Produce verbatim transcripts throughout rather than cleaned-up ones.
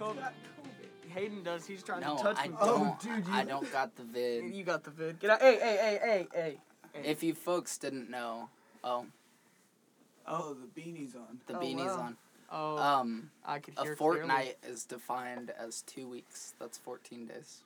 COVID? got COVID. Hayden does. He's trying No, to touch I me. don't. Oh, dude, you- I don't got the vid. You got the vid. Get out. Hey, hey, hey, hey, hey. hey. If you folks didn't know, oh, Oh, the beanie's on. the Oh, beanie's wow. on. Oh, Um, I could a hear fortnight is defined as two weeks. That's fourteen days.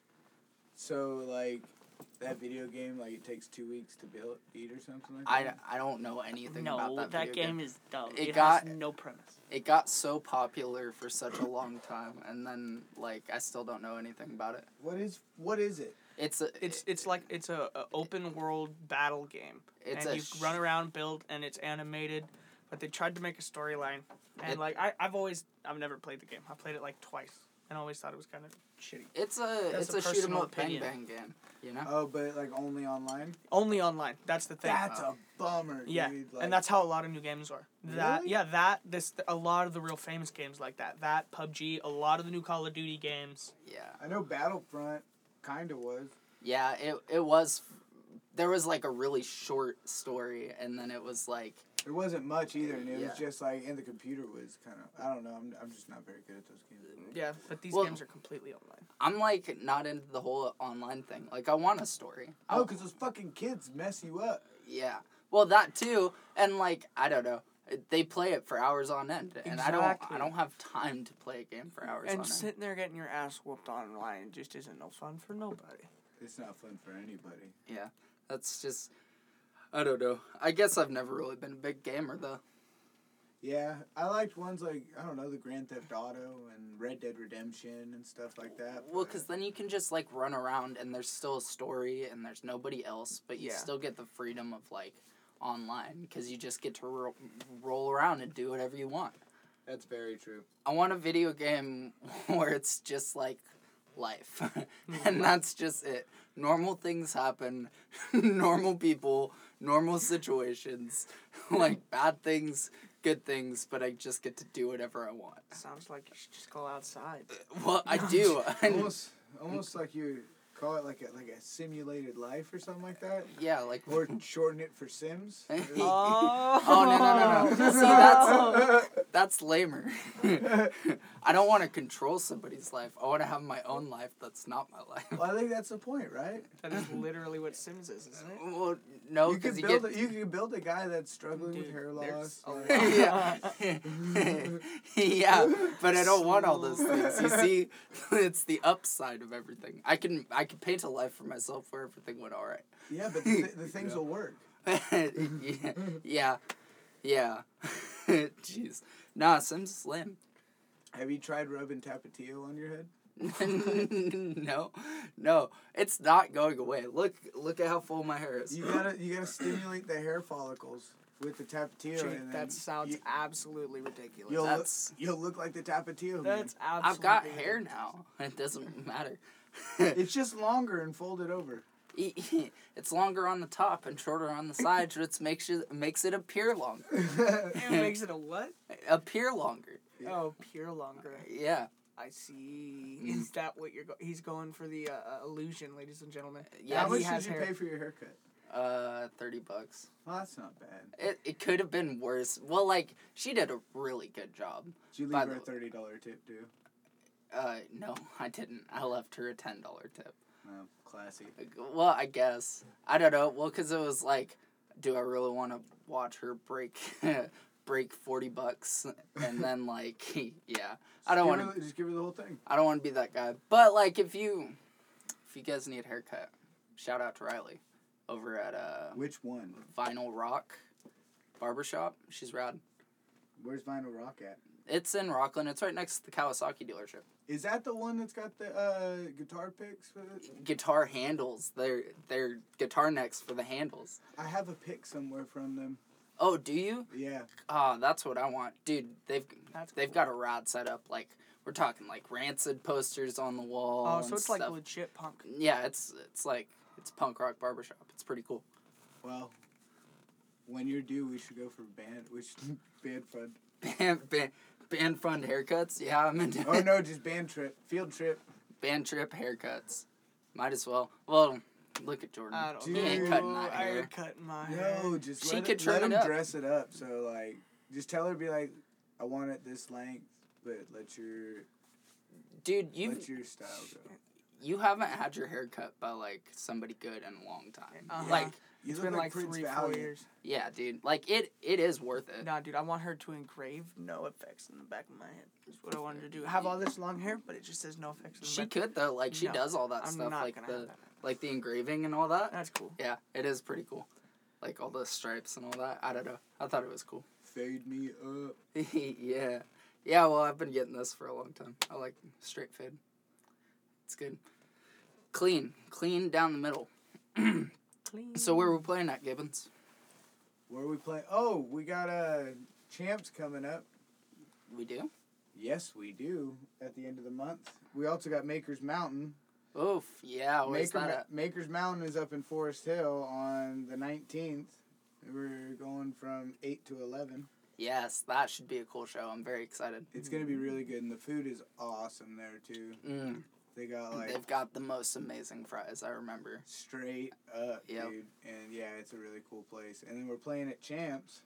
So, like, that video game, like, it takes two weeks to build, beat or something like I, that? I don't know anything No, about that, that video game, game. is dumb. It It, got- has no premise. It got so popular for such a long time, and then, like, I still don't know anything about it. What is, what is it? It's a, It's it's like it's a, a open world battle game, It's and a you sh- run around, build, and it's animated. But they tried to make a storyline, and It- like I I've always I've never played the game. I played it like twice, and always thought it was kind of shitty. it's a, That's it's a a shoot 'em personal up bang opinion. bang game, you know? Oh, but, like, only online? Only online. That's the thing. That's a bummer, dude. Yeah, Like, and that's how a lot of new games are. That Really? yeah, that this a lot of the real famous games like that. That P U B G, a lot of the new Call of Duty games. Yeah. I know Battlefront kind of was. Yeah, it it was, there was, like, a really short story, and then it was, like, There wasn't much either, and it Yeah. was just, like, and the computer was kind of, I don't know, I'm, I'm just not very good at those games. Yeah, but these Well- games are completely online. I'm, like, not into the whole online thing. Like, I want a story. I- Oh, because those fucking kids mess you up. Yeah. Well, that too, and, like, I don't know. They play it for hours on end, and I don't Exactly. I don't have time to play a game for hours on And end. sitting there getting your ass whooped online just isn't no fun for nobody. It's not fun for anybody. Yeah, that's just, I don't know. I guess I've never really been a big gamer, though. Yeah, I liked ones like, I don't know, the Grand Theft Auto and Red Dead Redemption and stuff like that. Well, but- because then you can just, like, run around, and there's still a story, and there's nobody else, but you Yeah. still get the freedom of, like, online, because you just get to ro- roll around and do whatever you want. That's very true. I want a video game where it's just, like, life. And that's just it. Normal things happen. Normal people. Normal situations. Like, bad things, good things, but I just get to do whatever I want. Sounds like you should just go outside. Well, I do. Almost, almost like you call it like a like a simulated life or something like that, Yeah, like... or shorten it for Sims. Oh, Oh, no, no, no, no. See, that's... That's lamer. I don't want to control somebody's life. I want to have my own life that's not my life. Well, I think that's the point, right? That is literally what Sims is, isn't it? Well, no, you because could you build get... a, you could build a guy that's struggling with Dude, hair there's loss. a like- yeah. Yeah, but I don't want all those things. You see, it's the upside of everything. I can I can paint a life for myself where everything went all right. yeah, but the, th- the things will work. yeah, yeah, yeah. Jeez, nah, Sims is lame. Have you tried rubbing Tapatio on your head? no, no, it's not going away. Look, look at how full my hair is. You gotta you gotta stimulate the hair follicles with the Tapatio. Jake, and then that sounds you, absolutely ridiculous. you'll That's- look, you'll look like the Tapatio. Man. That's absolutely I've got hair ridiculous. now. It doesn't matter. It's just longer and folded over. It's longer on the top and shorter on the sides, which makes it makes it appear longer. It makes it a what? Appear longer. Yeah. Oh, pure longer. Yeah. I see. Mm. Is that what you're go- he's going for the uh, uh, illusion, ladies and gentlemen? Yeah, How he much has did you hair. pay for your haircut? Uh, thirty bucks. Well, that's not bad. It it could have been worse. Well, like she did a really good job. Did you By leave her a the- thirty dollar tip too? Uh, no, I didn't. I left her a ten dollar tip. Oh, classy. Like, well, I guess I don't know. Well, because it was like, do I really want to watch her break break forty bucks and then like yeah, I don't Just give want her to. the- Just give her the whole thing. I don't want to be that guy. But like, if you if you guys need a haircut, shout out to Riley over at uh Which one? Vinyl Rock Barbershop. She's rad. Where's Vinyl Rock at? It's in Rockland. It's right next to the Kawasaki dealership. Is that the one that's got the uh, guitar picks with it? Guitar handles. They're they're guitar necks for the handles. I have a pick somewhere from them. Oh, do you? Yeah. Ah, that's what I want, dude. They've That's they've cool. got a rad setup. Like we're talking like Rancid posters on the wall. Oh, and so it's like stuff. legit punk. Yeah, it's it's like it's punk rock barbershop. It's pretty cool. Well, when you're due, we should go for band. We should band fund. Band band, band fund haircuts. Yeah, I'm into Oh no, just band trip, field trip. band trip haircuts. Might as well. Well, look at Jordan. I don't he know. ain't cutting that I hair. ain't cutting my hair. No, just She let, could it, trim let it him up. dress it up. So like, just tell her be like, I want it this length, but let your Dude, you Let your style go. you haven't had your hair cut by like somebody good in a long time. Uh-huh. Like, You It's look been like Prince three, four Valiant. years. yeah, dude. Like it it is worth it. Nah, dude, I want her to engrave no effects in the back of my head. That's what I wanted to do. Have all this long hair, but it just says no effects in the She back. could though. Like she No, does all that I'm stuff, not like gonna the have that. like the engraving and all that. That's cool. Yeah, it is pretty cool. Like all the stripes and all that. I don't know. I thought it was cool. Fade me up. yeah. Yeah, well, I've been getting this for a long time. I like straight fade. It's good. Clean. Clean down the middle. Clean. So where are we playing at, Gibbons? Where are we playing? Oh, we got uh, Champs coming up. We do? Yes, we do. At the end of the month. We also got Maker's Mountain. Oof. Yeah, where's Maker, that at? Maker's Mountain is up in Forest Hill on the nineteenth. We're going from eight to eleven. Yes, that should be a cool show. I'm very excited. It's going to be really good, and the food is awesome there, too. Mm. They got, like, They've got the most amazing fries, I remember. straight up, Yep. dude. And, yeah, it's a really cool place. And then we're playing at Champs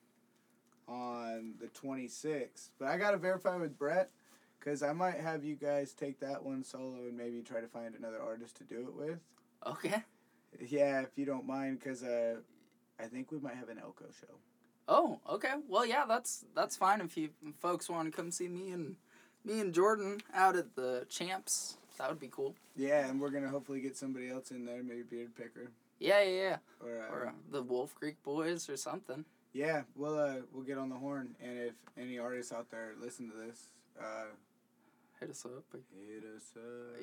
on the twenty-sixth. But I got to verify with Brett, because I might have you guys take that one solo and maybe try to find another artist to do it with. Okay. Yeah, if you don't mind, because uh, I think we might have an Elko show. Oh, okay. Well, yeah, that's that's fine if you folks want to come see me and me and Jordan out at the Champs. That would be cool. Yeah, and we're going to hopefully get somebody else in there, maybe Beard Picker. Yeah, yeah, yeah. Or, uh, Or uh, the Wolf Creek Boys or something. yeah, we'll, uh, we'll get on the horn. And if any artists out there listen to this, uh, Hit us up. hit us up.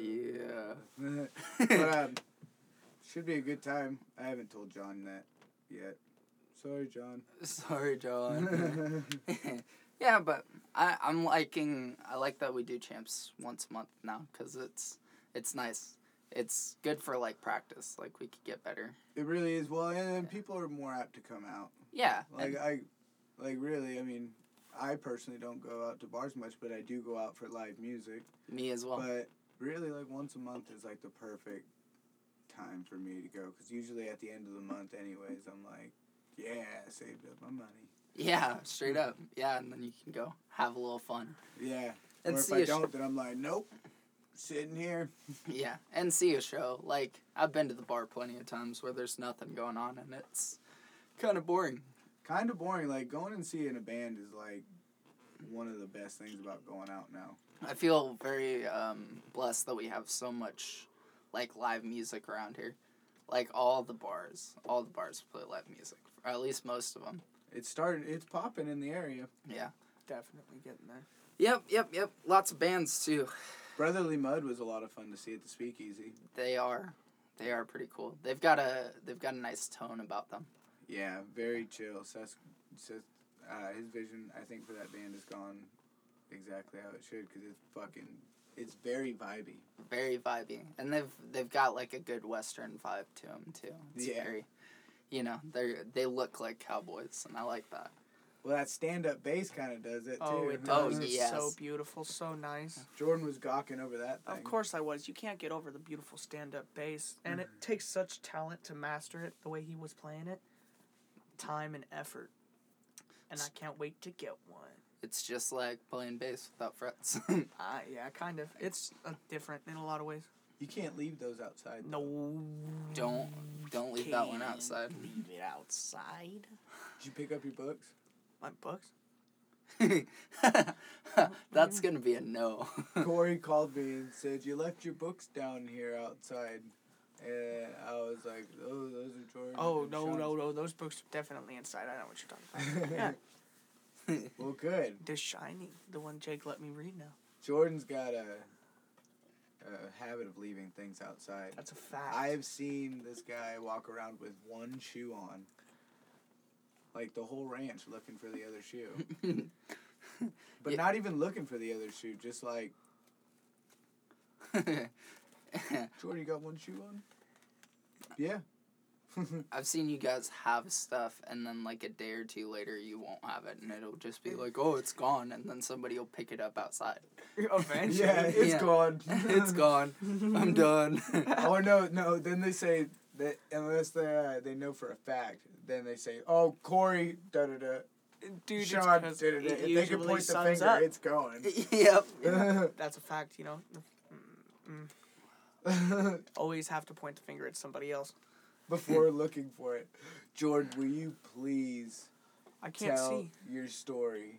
Yeah. But, um, should be a good time. I haven't told John that yet. Sorry, John. Sorry, John. Yeah, but I, I'm liking, I like that we do Champs once a month now, because it's, it's nice. It's good for, like, practice. Like, we could get better. It really is. Well, and, and people are more apt to come out. Yeah. Like, and- I, like, really, I mean, I personally don't go out to bars much, but I do go out for live music. me as well. But really, like, once a month is, like, the perfect time for me to go. Because usually at the end of the month anyways, I'm like, yeah, I saved up my money. Yeah, straight up. Yeah, and then you can go have a little fun. Yeah. And or if see I a sh- don't, then I'm like, nope, sitting here. Yeah, and see a show. Like, I've been to the bar plenty of times where there's nothing going on, and it's kind of boring. Kind of boring. Like, going and seeing a band is, like, one of the best things about going out now. I feel very um, blessed that we have so much, like, live music around here. Like, all the bars, all the bars play live music, or at least most of them. It's starting, it's popping in the area. Yeah. Definitely getting there. Yep, yep, yep. Lots of bands, too. Brotherly Mud was a lot of fun to see at the Speakeasy. They are. They are pretty cool. They've got a, they've got a nice tone about them. Yeah, very chill. Seth, Seth, uh, his vision, I think, for that band has gone exactly how it should, because it's fucking, it's very vibey. Very vibey, and they've they've got like a good Western vibe to them too. It's Yeah. very, you know, they they look like cowboys, and I like that. Well, that stand-up bass kind of does it, too. Oh, it Oh, does. It's yes. so beautiful, so nice. Jordan was gawking over that thing. Of course I was. You can't get over the beautiful stand-up bass. And it takes such talent to master it the way he was playing it. Time and effort. And I can't wait to get one. It's just like playing bass without frets. Uh, yeah, kind of. It's uh, different in a lot of ways. You can't leave those outside. No. don't don't leave that one Can't outside. Leave it outside. Did you pick up your books? My books? That's gonna be a no. Corey called me and said, you left your books down here outside. And I was like, oh, those are Jordan. Oh, and no, Sean's." no, no. Those books are definitely inside. I know what you're talking about. Yeah. Well, good. The Shining. The one Jake let me read now. Jordan's got a, a habit of leaving things outside. That's a fact. I've seen this guy walk around with one shoe on. Like the whole ranch looking for the other shoe. But Yeah. not even looking for the other shoe, just like, Jordan, you got one shoe on? Yeah. I've seen you guys have stuff, and then like a day or two later, you won't have it, and it'll just be like, oh, it's gone, and then somebody will pick it up outside. Eventually. Yeah, it's Yeah. gone. It's gone. I'm done. Oh, no, no. Then they say that unless they uh, they know for a fact, then they say, oh, Corey, da da da. Dude, it's Sean 'cause did it. it If they can usually point the sums finger, up. it's going. Yep. Yeah, that's a fact, you know. Mm, mm. Always have to point the finger at somebody else. Before looking for it. Jordan, will you please I can't tell see. your story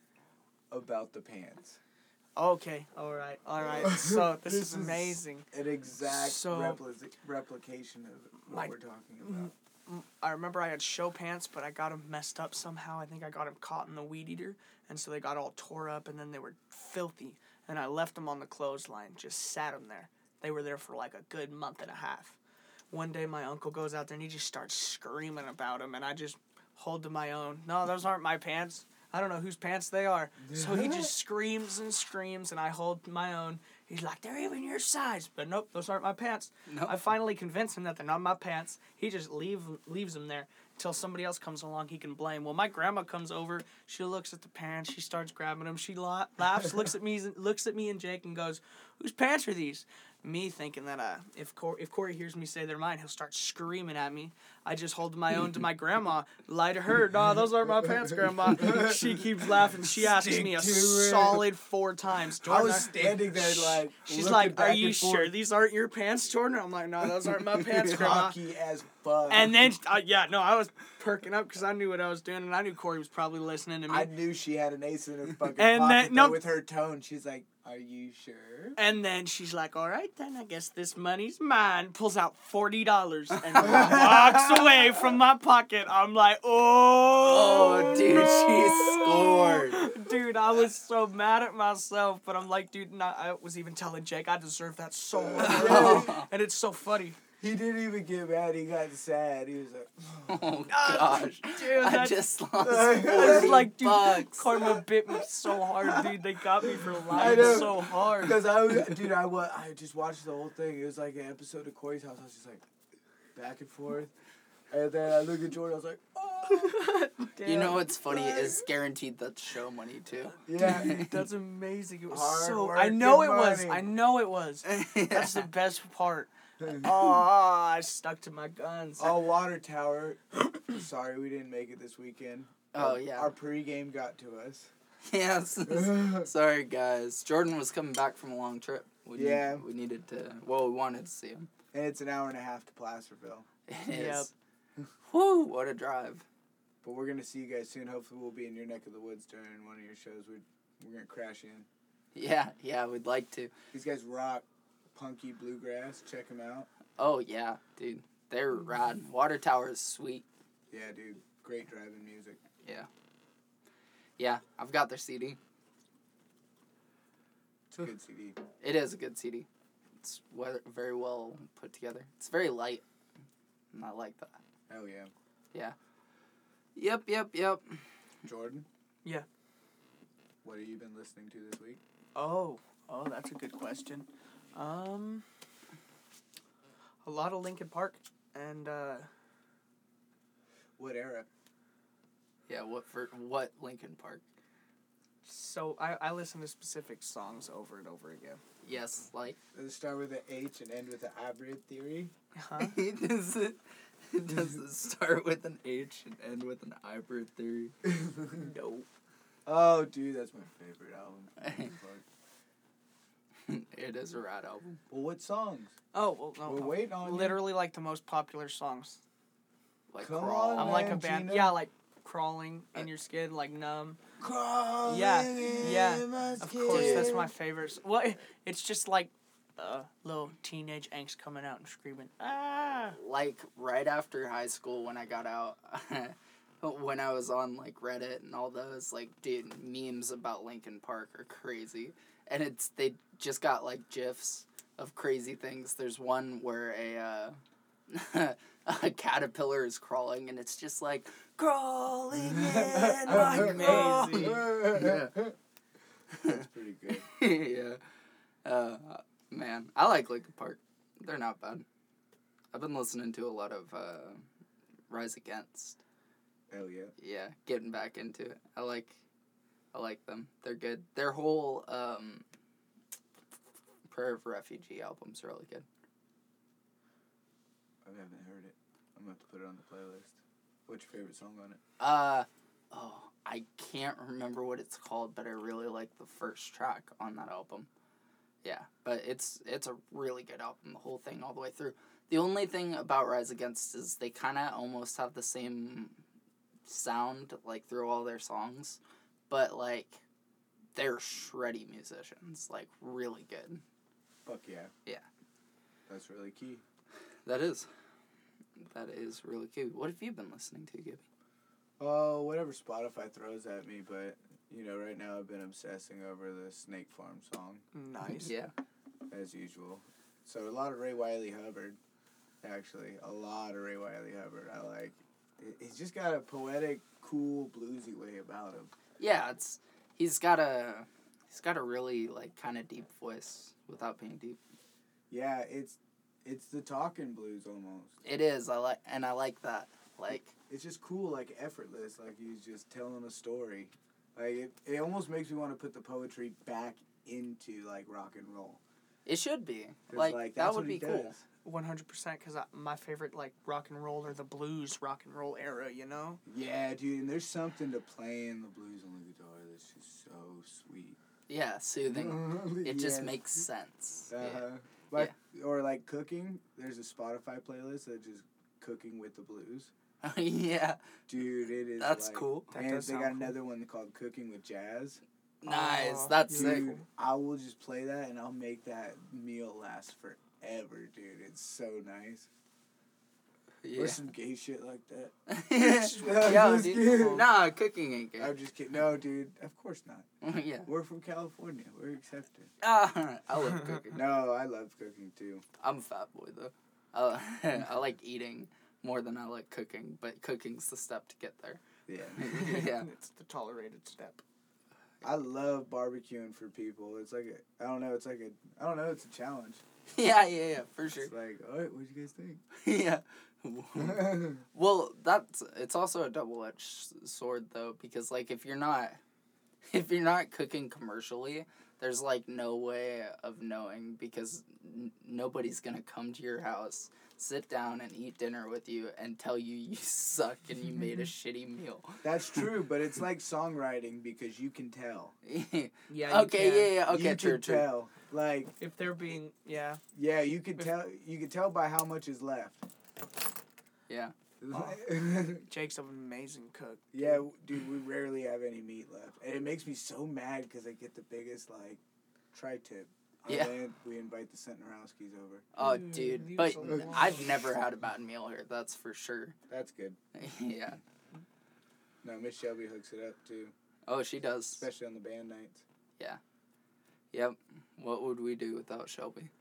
about the pants? Okay, all right, all right. So this, This is is- amazing. An exact So- repli- replication of what My- we're talking about. Mm, I remember I had show pants, but I got them messed up somehow. I think I got them caught in the weed eater, and so they got all tore up, and then they were filthy. And I left them on the clothesline, just sat them there. They were there for like a good month and a half. One day my uncle goes out there and he just starts screaming about them, and I just hold to my own. No, those aren't my pants. I don't know whose pants they are. So he just screams and screams, and I hold my own. He's like, they're even your size. But nope, those aren't my pants. Nope. I finally convince him that they're not my pants. He just leave, leaves them there until somebody else comes along he can blame. Well, my grandma comes over. She looks at the pants. She starts grabbing them. She la- laughs, looks at me, looks at me and Jake and goes, whose pants are these? Me thinking that uh, if, Cor- if Corey hears me say they're mine, he'll start screaming at me. I just hold my own to my grandma. Lie to her. No, those aren't my pants, Grandma. She keeps laughing. She asks Stick me a to it. solid four times. I Jordan, was standing there like. She's looking like, back are you and sure forth, these aren't your pants, Jordan? I'm like, no, those aren't my pants, Grandma. cocky as fuck. And then, uh, yeah, no, I was perking up because I knew what I was doing, and I knew Corey was probably listening to me. I knew she had an ace in her fucking And pocket. then- though, no- with her tone, she's like, "Are you sure?" And then she's like, all right, then I guess this money's mine. Pulls out forty dollars and walks away from my pocket. I'm like, oh, Oh, dude, no. she scored. Dude, I was so mad at myself, but I'm like, dude, not, I was even telling Jake I deserve that so much. And it's so funny. He didn't even get mad. He got sad. He was like, Oh gosh. Dude, I that's- just lost I was I was forty like, dude, bucks. karma bit me so hard, dude. They got me for I lying know. so hard. because I was, dude, I wa- I just watched the whole thing. It was like an episode of Corey's House. I was just like, back and forth. And then I look at Jordan. I was like, oh. You know what's funny is guaranteed that's show money too. Yeah. Dude, that's amazing. It was Hard so. work I know it and was. money. I know it was. That's the best part. Oh, I stuck to my guns. Oh, Water Tower. Sorry, we didn't make it this weekend. Oh, Our- yeah. Our pregame got to us. Yes. and Sorry guys. Jordan was coming back from a long trip. We Yeah. Need, we needed to. Well, we wanted to see him. it's an hour and a half to Placerville. It Yep. is. Whew, what a drive. But we're gonna see you guys soon. Hopefully, we'll be in your neck of the woods during one of your shows. We we're gonna crash in. Yeah, yeah, we'd like to. These guys rock punky bluegrass. Check them out. Oh yeah, dude, they're rad. Water Tower is sweet. Yeah, dude. Great driving music. Yeah, I've got their C D. It's a good C D. It is a good C D. It's we- very well put together. It's very light. And I like that. Hell yeah. Yep, yep, yep. Jordan. Yeah. What have you been listening to this week? Oh, oh, that's a good question. Um, a lot of Linkin Park and uh, What era? Yeah, what for what Linkin Park? so I I listen to specific songs over and over again. Yes, like Does it start with an H and end with an hybrid theory? Huh? does it does it start with an H and end with an hybrid theory? No. Oh, dude, that's my favorite album. Linkin Park. It is a rad album. Well, what songs? Oh well, no. We're no. waiting on you. Literally like the most popular songs. Like Come Crawl. on, I'm like a man, band. Gina. Yeah, like crawling in your skin, like numb. Crawling Yeah, in yeah, my Of course, that's skin. my favorite. Well, it- it's just like uh, little teenage angst coming out and screaming. Ah. Like right after high school when I got out, when I was on like Reddit and all those, like, dude, memes about Linkin Park are crazy. And it's they just got like gifs of crazy things. There's one where a uh, a caterpillar is crawling and it's just like crawling in my Amazing. Yeah. That's pretty good. yeah. Uh, man, I like Linkin Park. They're not bad. I've been listening to a lot of uh, Rise Against. Hell yeah. Yeah, getting back into it. I like, I like them. They're good. Their whole um, Prayer of Refugee album's really good. I haven't heard it. I'm gonna have to put it on the playlist. What's your favorite song on it? Uh, oh, I can't remember what it's called, but I really like the first track on that album. Yeah, but it's it's a really good album, the whole thing all the way through. The only thing about Rise Against is they kind of almost have the same sound, like, through all their songs, but, like, they're shreddy musicians, like, really good. Fuck yeah. Yeah. That's really key. That is. That is really key. What have you been listening to, Gibby? Oh, whatever Spotify throws at me, but, you know, right now I've been obsessing over the Snake Farm song. Nice. Yeah. As usual. So a lot of Ray Wiley Hubbard, actually. A lot of Ray Wiley Hubbard. I like. He's just got a poetic, cool, bluesy way about him. Yeah, it's he's got a he's got a really, like, kind of deep voice without being deep. Yeah, it's it's the talking blues almost. It is. I like and I like that. Like, it's just cool, like effortless, like he's just telling a story. Like it, it almost makes me want to put the poetry back into like rock and roll. it should be. 'Cause, Like, like, that that's would what be he cool. does. one hundred percent, because my favorite, like, rock and roll or the blues rock and roll era, you know? Yeah, dude, and there's something to playing the blues on the guitar that's just so sweet. Yeah, soothing. It just Yes. makes sense. Uh-huh. Yeah. Like, or like cooking, there's a Spotify playlist that just cooking with the blues. yeah. Dude, it is That's like, cool. That and does they sound got cool. another one called Cooking with Jazz. Nice. Oh, That's dude. sick. Dude, I will just play that and I'll make that meal last forever, dude. It's so nice. Yeah. Or some gay shit like that. Yo, Just dude. kidding. Nah, cooking ain't I'm good. just kidding. No, dude. Of course not. yeah. We're from California. We're accepted. Ah, I love cooking. No, I love cooking too. I'm a fat boy, though. I, I like eating more than I like cooking, but cooking's the step to get there. Yeah. Yeah. It's the tolerated step. I love barbecuing for people. It's like a, I don't know, it's like a, I don't know, it's a challenge. Yeah, yeah, yeah, for sure. It's like, all right, what'd you guys think? yeah. Well, that's it's also a double-edged sword though, because like if you're not if you're not cooking commercially, there's like no way of knowing because n- nobody's going to come to your house, sit down and eat dinner with you and tell you you suck and you made a shitty meal. That's true, but it's like songwriting because you can tell. Yeah. you okay, can. yeah, yeah, okay, you true, can true. tell. Like, If they're being, yeah. yeah, you could tell. You could tell by how much is left. Yeah. Jake's an amazing cook. Yeah, w- dude, we rarely have any meat left, and it makes me so mad because I get the biggest like tri-tip. And Yeah. then we invite the Centenarowskis over. Oh, Mm, dude, leave but us alone. I've never had a bad meal here, that's for sure. That's good. yeah. No, Miss Shelby hooks it up too, Oh, she does. especially on the band nights. Yep. What would we do without Shelby?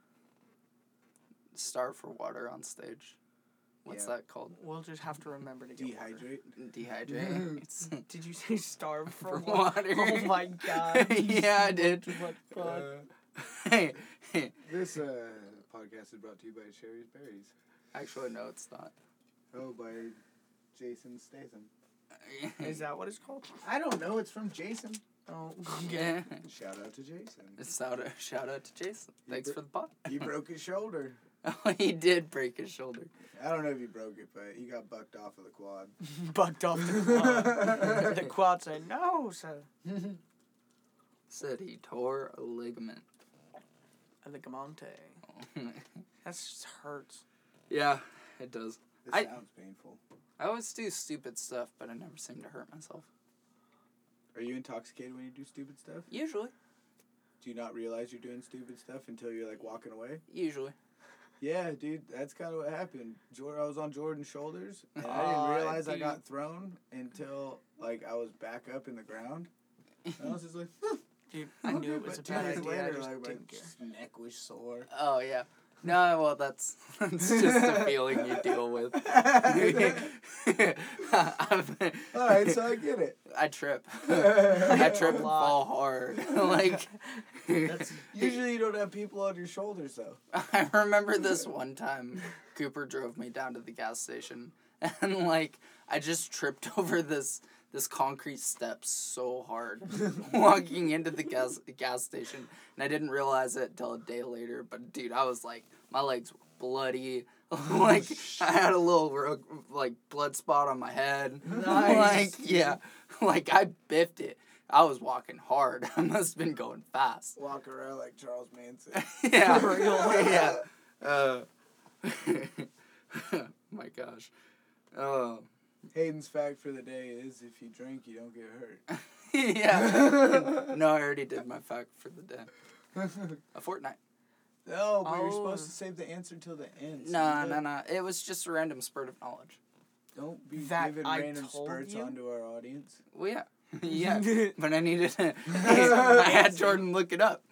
Starve for water on stage. What's Yeah. that called? We'll just have to remember to get water. Dehydrate. Dehydrate. Did you say starve for, For water? water. Oh my god. Yeah, I did. Too much fun. Uh, this uh, podcast is brought to you by Sherry's Berries. Actually, no, it's not. Oh, by Jason Statham. Is that what it's called? I don't know. It's from Jason. Oh, Yeah. Shout out to Jason. Shout out, shout out to Jason. Thanks for the pod. He broke his shoulder. Oh, he did break his shoulder. I don't know if he broke it, but he got bucked off of the quad. bucked off the quad. The quad said, no, sir. Said he tore a ligament. A ligamante. That just hurts. Yeah, it does. This I- sounds painful. I always do stupid stuff, but I never seem to hurt myself. Are you intoxicated when you do stupid stuff? Usually. Do you not realize you're doing stupid stuff until you're like walking away? Usually. Yeah, dude, that's kind of what happened. Jor- I was on Jordan's shoulders, and I Aw, didn't realize I dude. got thrown until like I was back up in the ground. And I was just like, Dude, I knew it was a But two bad days idea. later, I just like, my didn't care. neck was sore. Oh, yeah. No, well, that's, that's just a feeling you deal with. I've- All right, so I get it. I trip. I trip and A lot. fall hard. like, That's Usually you don't have people on your shoulders though. I remember this one time Cooper drove me down to the gas station and like I just tripped over this this concrete step so hard walking into the gas gas station and I didn't realize it until a day later, but dude, I was like my legs bloody. Like, I had a little, ro- like, blood spot on my head. Nice. Like, yeah. Like, I biffed it. I was walking hard. I must have been going fast. Walk around like Charles Manson. Yeah. For real. Yeah. Uh, my gosh. Oh. Hayden's fact for the day is if you drink, you don't get hurt. Yeah. No, I already did my fact for the day. A fortnight. No, but you're Oh. supposed to save the answer till the end. so No, you no, don't- no. It was just a random spurt of knowledge. Don't be That giving I random told spurts you? onto our audience. Well, yeah. Yeah. But I needed to. I had Jordan look it up.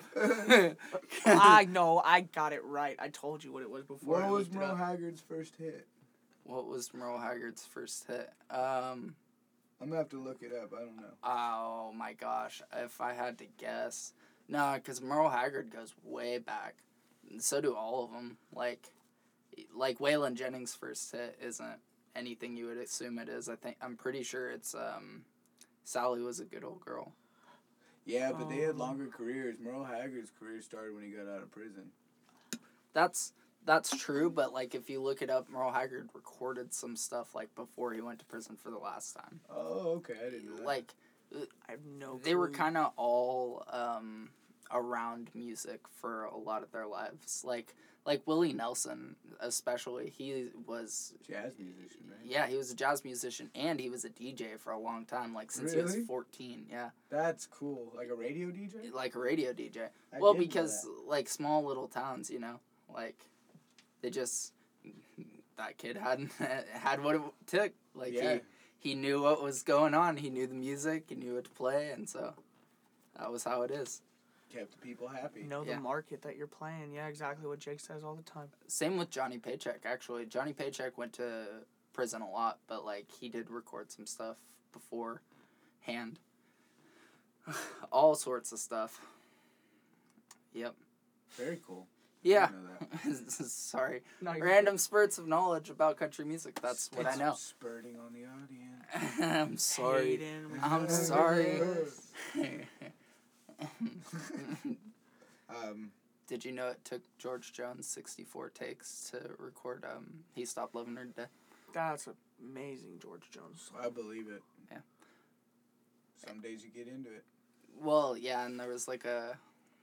I know, I got it right. I told you what it was before. What I was looked it Merle up. Haggard's first hit? What was Merle Haggard's first hit? Um. I'm gonna have to look it up. I don't know. Oh my gosh. If I had to guess. No, because Merle Haggard goes way back. And so do all of them. Like, like Waylon Jennings' first hit isn't anything you would assume it is. I think I'm pretty sure it's um, Sally Was a Good Old Girl. Yeah, but they had Um. longer careers. Merle Haggard's career started when he got out of prison. That's that's true, but like if you look it up, Merle Haggard recorded some stuff like before he went to prison for the last time. Oh, okay. I didn't know that. Like I have no they were clue. kind of all um, around music for a lot of their lives. Like like Willie Nelson, especially, he was jazz musician, right? yeah, he was a jazz musician and he was a D J for a long time, like since he Really? was fourteen. Yeah, That's cool. Like a radio D J? like a radio D J. I Well, didn't know because that. like small little towns, you know, like they just that kid had had what it took. Like Yeah. he he knew what was going on. He knew the music. He knew what to play, and so that was how it is. Kept the people happy. Know the Yeah. market that you're playing. Yeah, exactly what Jake says all the time. Same with Johnny Paycheck. Actually, Johnny Paycheck went to prison a lot, but like he did record some stuff beforehand. All sorts of stuff. Yep. Very cool. Yeah. I didn't know Sorry. No, you're- Random spurts of knowledge about country music. That's what I It's know. Spurting on the audience. I'm sorry. Hayden, we I'm know sorry. this. Um, Did you know it took George Jones sixty-four takes to record um He Stopped Loving Her Today? That's amazing, George Jones. I believe it. Yeah. Some days you get into it. Well, yeah, and there was like a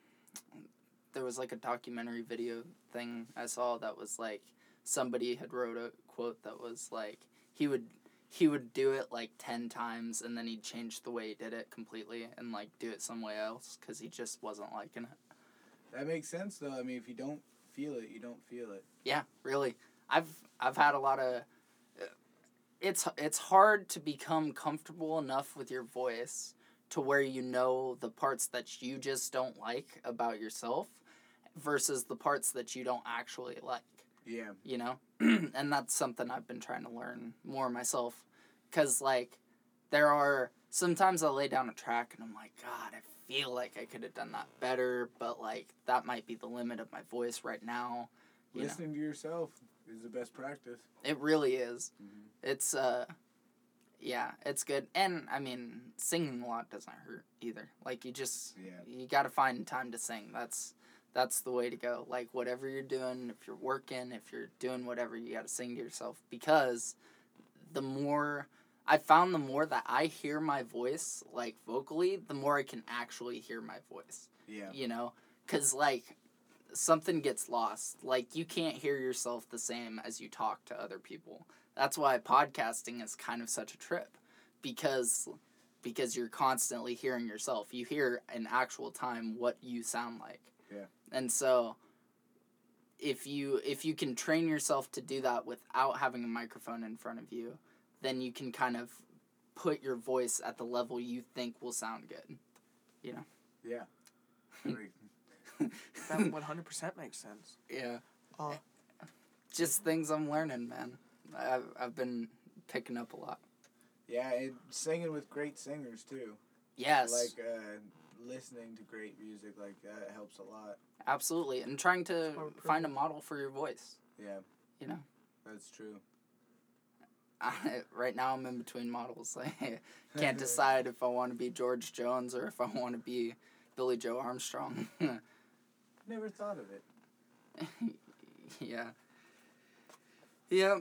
there was like a documentary video thing I saw that was like somebody had wrote a quote that was like he would he would do it like ten times and then he'd change the way he did it completely and like do it some way else because he just wasn't liking it. That makes sense, though. I mean, if you don't feel it, you don't feel it. Yeah, really. I've I've had a lot of it's it's hard to become comfortable enough with your voice to where you know the parts that you just don't like about yourself versus the parts that you don't actually like, Yeah. you know? And that's something I've been trying to learn more myself cuz like there are sometimes I lay down a track and I'm like, god, I feel like I could have done that better, but like that might be the limit of my voice right now. You know? Listening to yourself is the best practice. It really is. Mhm. It's uh yeah, it's good. And I mean, singing a lot doesn't hurt either. Like you just Yeah. you got to find time to sing. That's that's the way to go. Like whatever you're doing, if you're working, if you're doing whatever, you got to sing to yourself because the more I found the more that I hear my voice like vocally, the more I can actually hear my voice. Yeah. You know, cuz like something gets lost. Like you can't hear yourself the same as you talk to other people. That's why podcasting is kind of such a trip because because you're constantly hearing yourself. You hear in actual time what you sound like. Yeah. And so if you if you can train yourself to do that without having a microphone in front of you, then you can kind of put your voice at the level you think will sound good. You know. Yeah. Very- That one hundred percent makes sense. Yeah. Uh, Just things I'm learning, man. I've I've been picking up a lot. yeah, and singing with great singers, too. Yes. Like, uh, listening to great music like that helps a lot. Absolutely. And trying to That's why we're find a privileged. model for your voice, Yeah. you know. That's true. I, right now I'm in between models. I can't decide if I want to be George Jones or if I want to be Billy Joe Armstrong. Never thought of it. Yeah. Yep.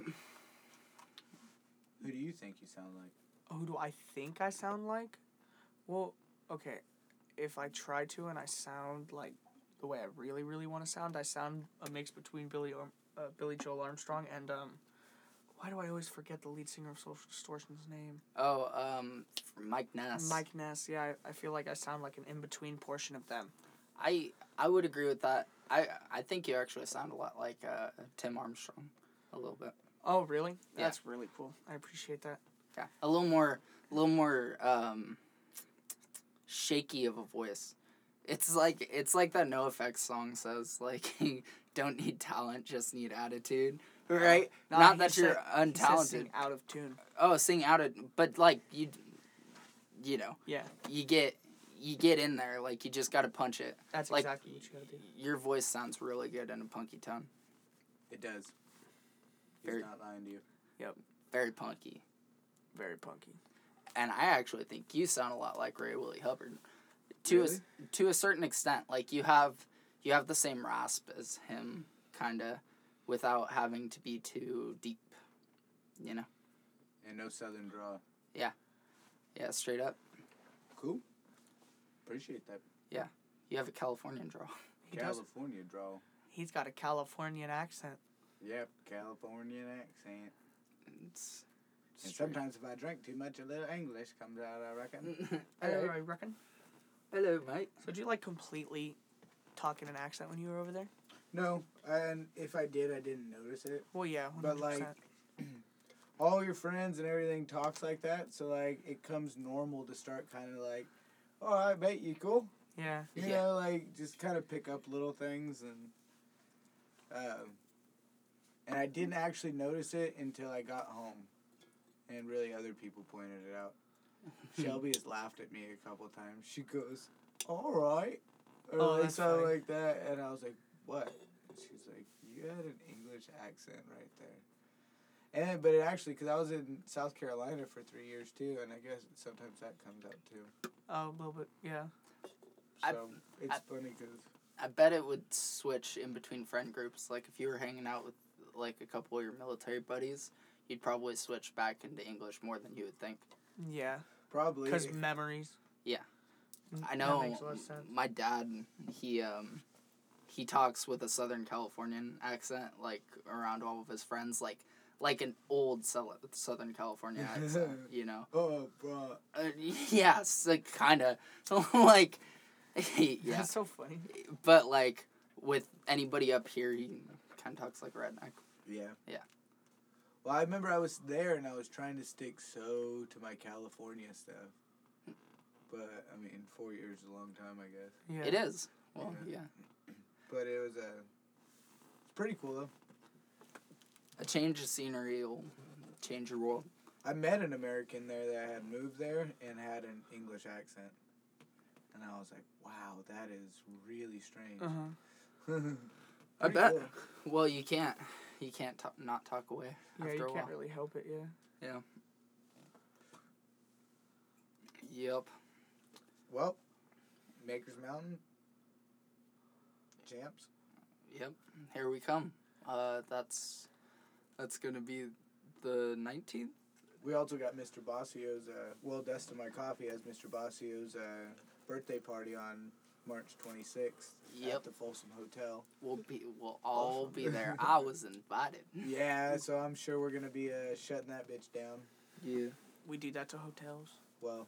Who do you think you sound like? Who do I think I sound like? Well, okay. If I try to and I sound like the way I really, really want to sound, I sound a mix between Billy Ar- uh, Billy Joel Armstrong and, um, why do I always forget the lead singer of Social Distortion's name? Oh, um, Mike Ness. Mike Ness, yeah. I, I feel like I sound like an in-between portion of them. I I would agree with that. I I think you actually sound a lot like uh, Tim Armstrong, a little bit. Oh, really? Yeah. That's really cool. I appreciate that. Yeah, a little more, a little more um, shaky of a voice. It's like it's like that NoFX song says, like, don't need talent, just need attitude, right? No, Not he that said- you're He says untalented. sing out of tune. Oh, sing out of, but like you, you know, Yeah, you get you get in there, like you just got to punch it. that's Like- exactly what you gotta do. Your voice sounds really good in a punky tone, It does. He's Very- not lying to you. very punky. Very punky. And I actually think you sound a lot like Ray Willie Hubbard, to Really? a, to a certain extent. Like you have you have the same rasp as him, kind of, without having to be too deep. You know? And no southern draw. Yeah, straight up. Cool. Appreciate that. You have a Californian draw. He does. California draw. He's got a Californian accent. Yep, Californian accent. It's, And straight- sometimes if I drink too much, a little English comes out, I reckon. Hello, I reckon. Hello, mate. So did you like completely talk in an accent when you were over there? No, and if I did, I didn't notice it. Well, yeah, one But, hundred like, percent. All your friends and everything talks like that, so, like, it comes normal to start kind of like, oh, I bet you cool. Yeah. You Yeah. know, like, just kind of pick up little things and, um, and I didn't actually notice it until I got home, and really other people pointed it out. Shelby has laughed at me a couple times. She goes, "All right," or Oh, like that's something funny. like that, and I was like, "What?" And she's like, "You had an English accent right there." And but it actually, because I was in South Carolina for three years too, and I guess sometimes that comes out too. Oh, a little bit. Yeah. I- So it's I- funny because I bet it would switch in between friend groups. Like if you were hanging out with like a couple of your military buddies, you'd probably switch back into English more than you would think. Yeah. probably Because if- memories. Yeah. N- I know That makes a lot of sense. my dad, he um he talks with a Southern Californian accent, like around all of his friends, like like an old Sou- Southern California accent, you know. oh, bro. Uh, yes, like kind of like yeah, That's so funny. but like with anybody up here, he kind of talks like a redneck. Yeah. Yeah. Well, I remember I was there and I was trying to stick so to my California stuff. But, I mean, four years is a long time, I guess. Yeah. It is. Well, Yeah. yeah. But it was, uh, it's pretty cool, though. A change of scenery will change your world. I met an American there that had moved there and had an English accent. And I was like, wow, that is really strange. Uh-huh. I Pretty bet. cool. Well, you can't. You can't talk, not talk away Yeah, after you a while. can't really help it, yeah. Yep. Well, Maker's Mountain. Champs. Yep. Here we come. Uh, that's that's gonna be the nineteenth. We also got Mister Bassio's, uh, well, Dust of My Coffee has Mister Bassio's uh, birthday party on March twenty-sixth Yep. at the Folsom Hotel. We'll be. We'll all be there. I was invited. Yeah, so I'm sure we're going to be uh, shutting that bitch down. Yeah. We do that to hotels. Well.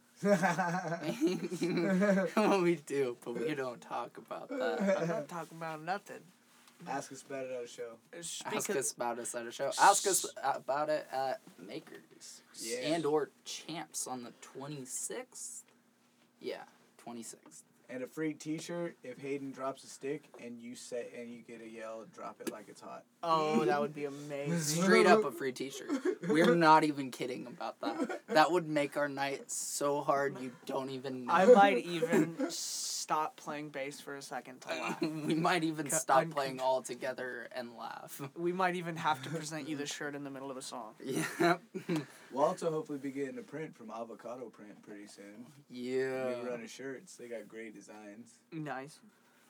We do, but we don't talk about I'm that. not talking about nothing. Ask us about it at a show. Speak Ask of- us about us at a show. Ask us about it at Makers. Yeah. And or Champs on the twenty-sixth. Yeah, twenty-sixth. And a free T-shirt if Hayden drops a stick and you say and you get a yell, drop it like it's hot. Oh, that would be amazing. Straight up a free t-shirt. We're not even kidding about that. That would make our night so hard you don't even know. I might even stop playing bass for a second to laugh. We might even Co- stop uncon- playing altogether and laugh. We might even have to present you the shirt in the middle of a song. Yeah. We'll also hopefully be getting a print from Avocado Print pretty soon. Yeah. Big run of shirts. They got great designs. Nice.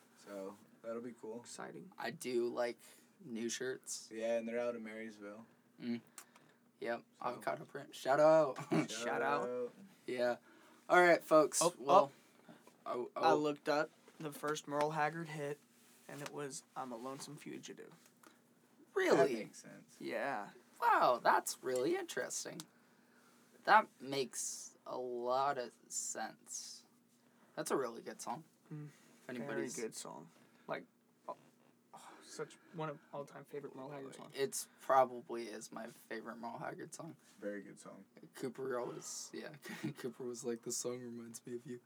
So that'll be cool. Exciting. I do like new shirts. Yeah, and they're out of Marysville. Mm. Yep, So. avocado print. Shout out. Shout out. Yeah. All right, folks. Oh, well, oh, I oh. looked up the first Merle Haggard hit, and it was "I'm a Lonesome Fugitive." That Really? makes sense. Yeah. Wow, that's really interesting. That makes a lot of sense. That's a really good song. Mm, If Very anybody's, good song. Like, oh, oh, such one of all-time favorite Merle Haggard songs. It's probably is my favorite Merle Haggard song. Very good song. Cooper always, yeah, Cooper was like, "This song reminds me of you."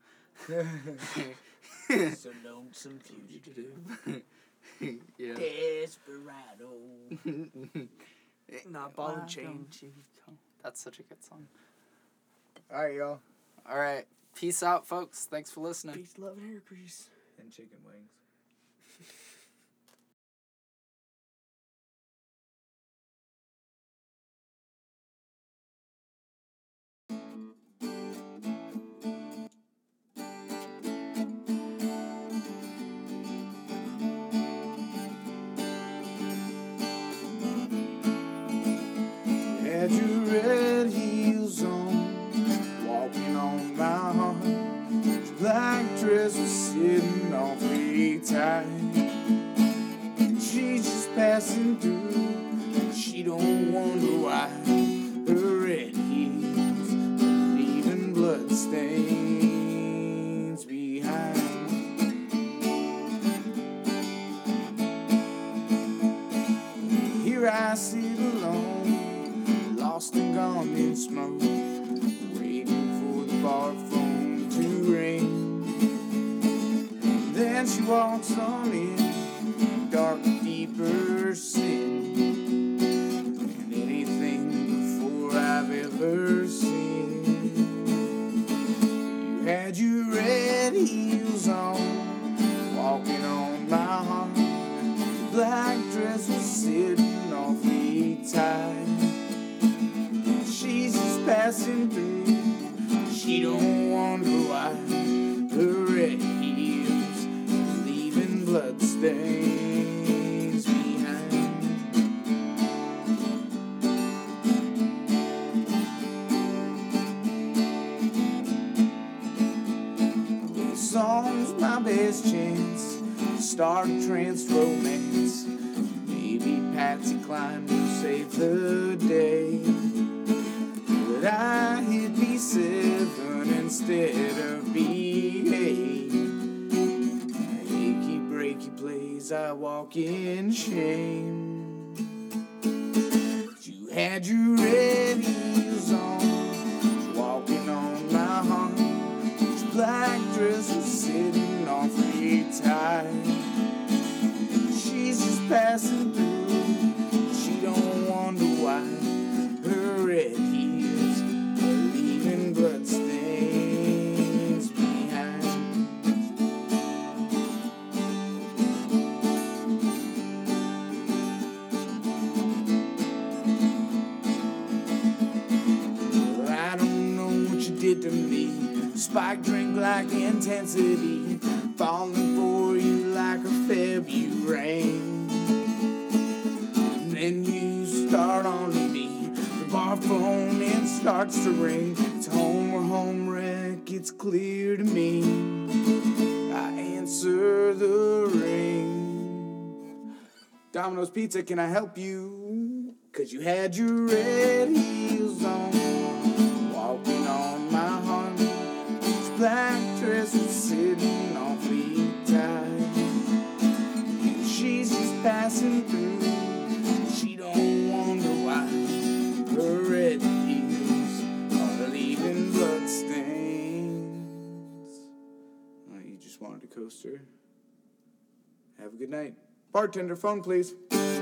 It's a lonesome fugitive. Yeah. Desperado. Nah, Ball Why and Chain. don't you come? That's such a good song. All right, y'all. All right. Peace out, folks. Thanks for listening. Peace, love, and hair grease. And chicken wings. Had your red heels on, walking on my heart. Your black dress was sitting awfully tight. She's just passing through, she don't wonder why. Her red heels are leaving blood stains behind. Here I sit alone, lost and gone in smoke, waiting for the bar phone to ring. Then she walks on in, dark, deeper sin, and anything before I've ever seen. You had your red heels on, walking on my heart. Your black dress was sitting awfully tight. She's just passing through, she don't wonder why. Her red heels are leaving blood stains behind. This song's my best chance to start a trance romance. Maybe Patsy Cline will save the day. But I hit B seven instead of B eight. Achy breaky plays, I walk in shame. You had your red heels on, walking on my heart. Your black dress was sitting awfully tight. She's just passing through, she don't wonder why. Her red heels are leaving blood stains behind. Well, I don't know what you did to me. Spike drink like intensity, falling for you like a February rain. And then you start on to me, the bar phone it starts to ring. It's home or home wreck, it's clear to me. I answer the ring. Domino's Pizza, can I help you? Cause you had your red heels on, walking on my heart. Your black dress was sitting awfully tight. She's just passing through, she don't wonder why. Her red heels are leaving blood stains. Oh, you just wanted a coaster? Have a good night. Bartender, phone please.